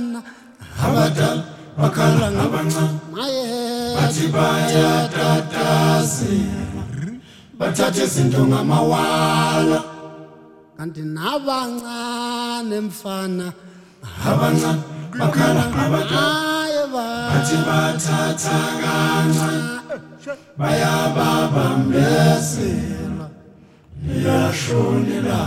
abafana abadala bakhala ngabancane maye bathi bayatatazela bathathe izinto ngamawala kanti nabancane mfana abancane bakhala ngabadala maye bathi bathatha kancane bayababambezela liyashonela.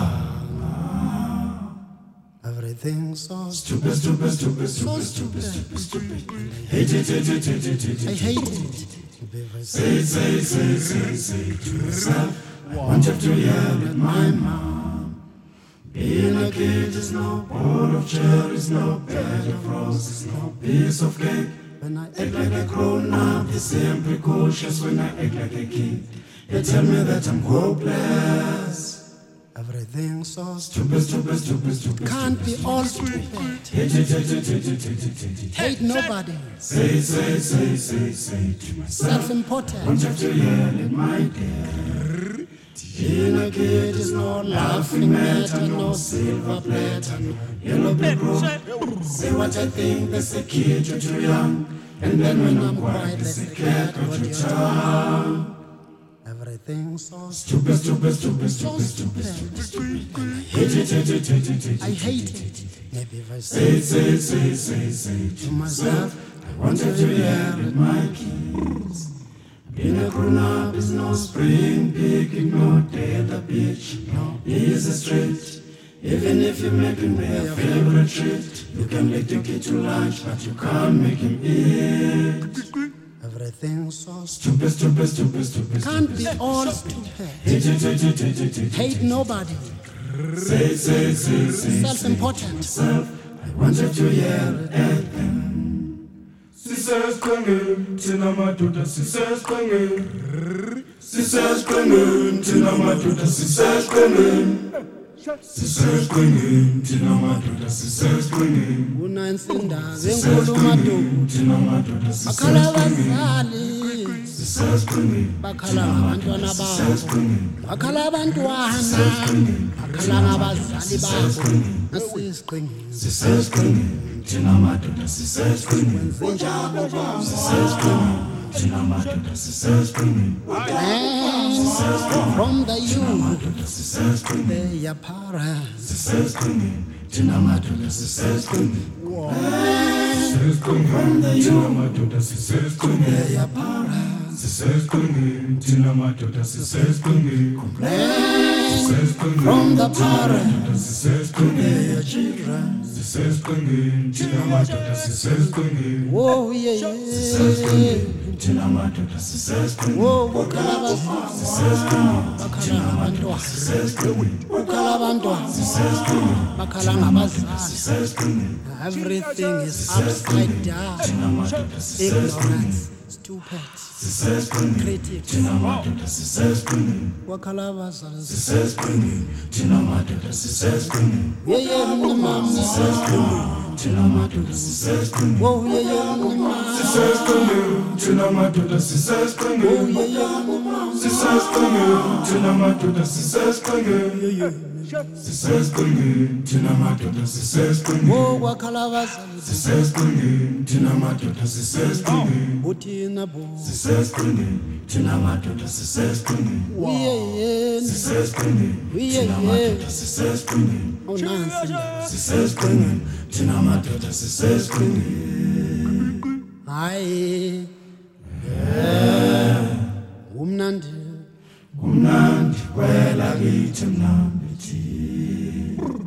everything's so Stupid, stupid, stupid, stupid, stupid, stupid, stupid. Hate it, hate it, hate it, hate I it. hate it. Say it, say it, say it, say it, say it to yourself. I want you to yell at my mom. Being a kid is no bowl of cherries, no bed of roses, no piece of cake. When I Act like a grown-up, they say I'm precocious when I act like a kid. They tell me that I'm hopeless. everything's so Stupid, stupid, stupid, stupid. can't be all stupid. Hate it, hate it, hate it, hate it, hate it. Hate nobody. Say it, say it, say it, say it, say it to myself. Self-important. Want you to yell at my dad. Being a kid is no laughing matter, no silver platter, no yellow brick road. Say what I think, they say kid, you're too young. And then when I'm quiet, they say cat, got your tongue. Everything's so Stupid, stupid, stupid, stupid, stupid, stupid, stupid. Hate it, hate it, hate it, hate it. I hate it. Maybe if I say Say it, say it, say it, say it, say it to myself, I want you to yell at my kids. Being a grown-up is no spring picking, no day at the beach, no easy street. Even if you're making me a favorite treat, you can make the kid to lunch, but you can't make him eat. everything's so Stupid, stupid, stupid, stupid, can't stupid. be all stupid. Hate it, hate it, hate it, hate it. Hate nobody. Say it, say it, say it, say it. Self-important. Self, I want you to yell at them. Sisesqengeni thina madoda sisesqengeni sisesqengeni thina madoda sisesqengeni sisesqengeni thina madoda sisesqengeni Unansi indaba enkulu madoda. thina madoda Bakhala sisesqengeni abazali. sisesqengeni Bakhala ngabantwana babo. Bakhala abantwana. Bakhala ngabazali babo. Asisiqingini. sisesqengeni thina madoda sisesqengeni Zenjalo baba. sisesqengeni thina madoda sisesqengeni From the youth, sisesqengeni they are parents. sisesqengeni thina madoda sisesqengeni sisesqengeni thina madoda sisesqengeni They are parents. sisesqengeni thina madoda sisesqengeni From the parents, sisesqengeni they are children. sisesqengeni thina madoda sisesqengeni Oh yeah, yeah. thina madoda sisesqengeni Oh, bakhala abazali. Bakhala ngabantwana. Bakhala abantwana. Bakhala ngabazali. Everything is upside down. Ignorance, stupid, critics. Bakhala abazali. thina madoda sisesqengeni Yeah, yeah, mama. thina madoda sisesqengeni Oh yeah, yeah, mama. sisesqengeni thina madoda sisesqengeni Yeah, yeah, mama. sisesqengeni thina madoda sisesqengeni sisesqengeni thina madoda sisesqengeni Oh, bakhala abazali. sisesqengeni thina madoda sisesqengeni Uthina bo. sisesqengeni thina madoda sisesqengeni Yeah, sisesqengeni yeah, thina yeah. madoda sisesqengeni Oh, Nancy. sisesqengeni thina madoda sisesqengeni Hayi. Umnandi. kumnandi kwela kithi mnambithi